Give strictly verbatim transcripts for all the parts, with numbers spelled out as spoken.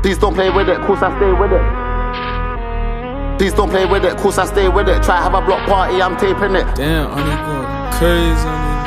Please don't play with it, course I stay with it. Please don't play with it, course I stay with it. Try have a block party, I'm taping it. Damn, I need go crazy on me.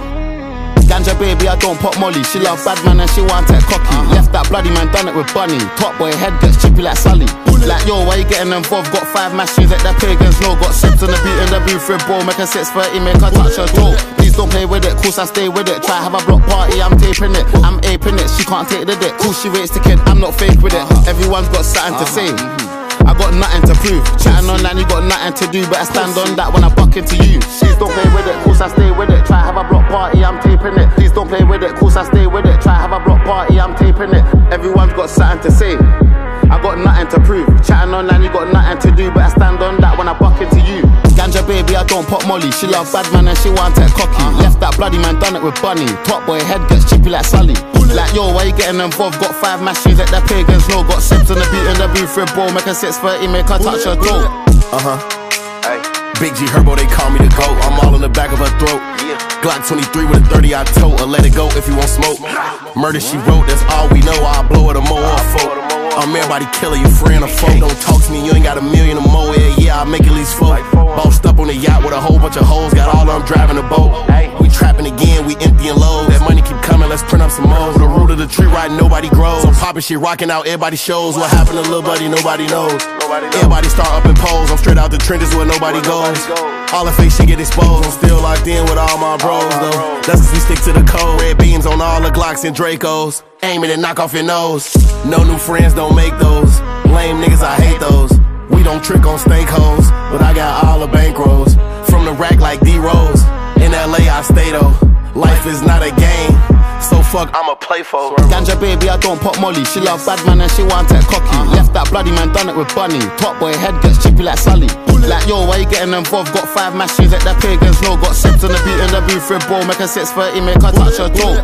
Ganja baby, I don't pop molly. She love bad man and she want take cocky. uh-huh. Left that bloody man, done it with Bunny. Top boy head gets chippy like Sully. Like yo, why you getting involved? Got five machines at the pagans, no. Got sips on the beat in the booth with bro. Make a six thirty, make her touch her toe. Please don't play with it, course I stay with it. Try have a block party, I'm taping it. I'm aping it, she can't take the dick. Cool, she rates the kid, I'm not fake with it. Everyone's got something to say. I got nothing to prove. Chatting online, you got nothing to do. But I stand on that when I buck into you. Please don't play with it, course I stay with it. Try have a block party, I'm taping it. Please don't play with it, course I stay with it. Try have a block party, I'm taping it. Everyone's got something to say. I got nothing to prove. Chatting online, you got nothing to do. But I stand on that when I buck into you. Ganja baby, I don't pop molly. She love bad man and she want take cocky. uh-huh. Left that bloody man, done it with Bunny. Top boy head gets chippy like Sully. Like yo, why you getting involved? Got five machines at the pagans, no. Got sips on the beat in the booth with bro. Make a six thirty, make her touch her toe. Uh-huh. Hey. Big G Herbo, they call me the GOAT. I'm all in the back of her throat. Yeah. Glock twenty-three with a thirty, I tote. Or let it go if you want smoke. Murder she wrote, that's all we know. I'll blow it a more or folk. I'm everybody killer, you friend or foe. Don't talk to me, you ain't got a million or more. Yeah, yeah, I'll make at least four. Bossed up on the yacht with a whole bunch of hoes. Got all of them driving a boat. We trapping again, we emptying loads. That money keep coming, let's print up some more. The root of the tree right, nobody grows. I'm popping shit, rocking out, everybody shows. What happened to little buddy, nobody knows. Everybody start up in pose. I'm straight out the trenches where nobody goes. All the fake shit get exposed. I'm still locked in with all my bros though. That's cause we stick to the code. Red beams on all the Glocks and Dracos. Aim it and knock off your nose. No new friends, don't make those. Lame niggas, I hate those. We don't trick on stank hoes, but I got all the bankrolls. From the rack like D-Rose. In L A I stay though. Life is not a game, so fuck I'ma play for. Ganja baby, I don't pop molly. She love bad man and she want take cocky. uh-huh. Left that bloody man, done it with Bunny. Top boy head gets chippy like Sully. Like yo, why you getting involved? Got five machines at the pagans, no. Got sips on the beat in the booth with bro. Make a six thirty, make her touch her toe.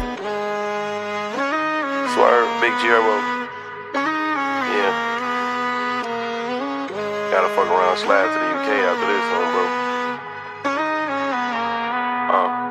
Swerve, Big G Herbo. Yeah. Gotta fuck around, slide to the U K after this one, bro. Uh.